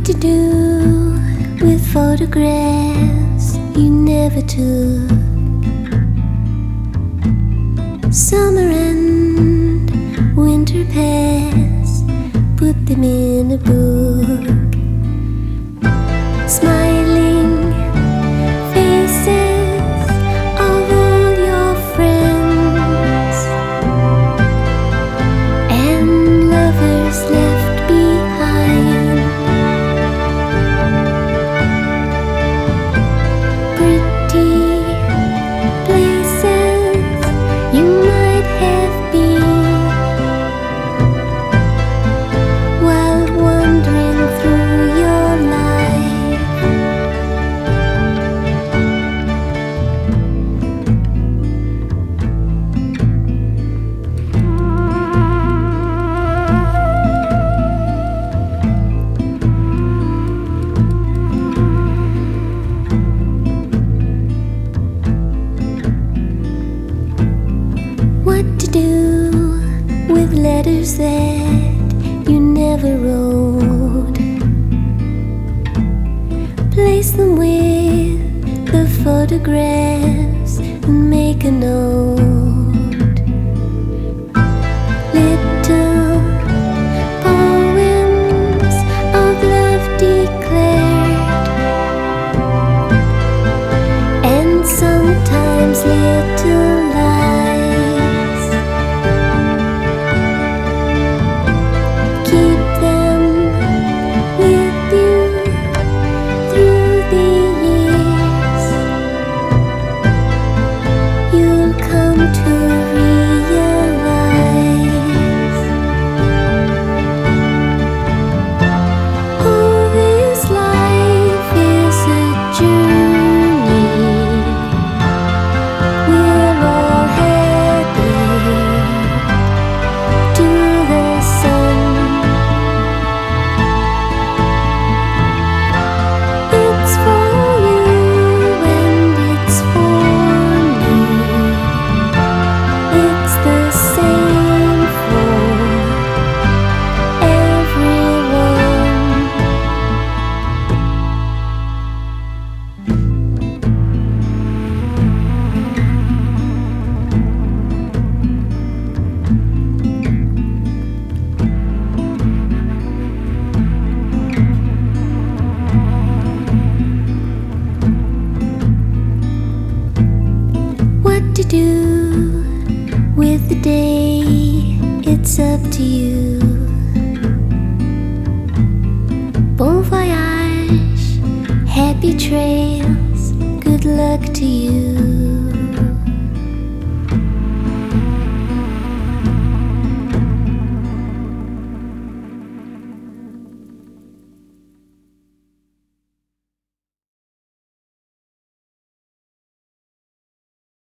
to do with photographs you never took. Summer and winter past, put them in a book. Smiling faces of all your friends and lovers left behind. Pretty places you might have been while wandering through your life. What to do with letters that you never wrote? Place them with the photographs and make a note. Little poems of love declared, and sometimes little lies. Keep them with you through the years. You'll come to realize, oh, this life is a journey. We're all headed to the sun. It's for you and it's for me. It's the same for everyone. What to do with the day, it's up to you. Bon voyage, happy trails, good luck to you.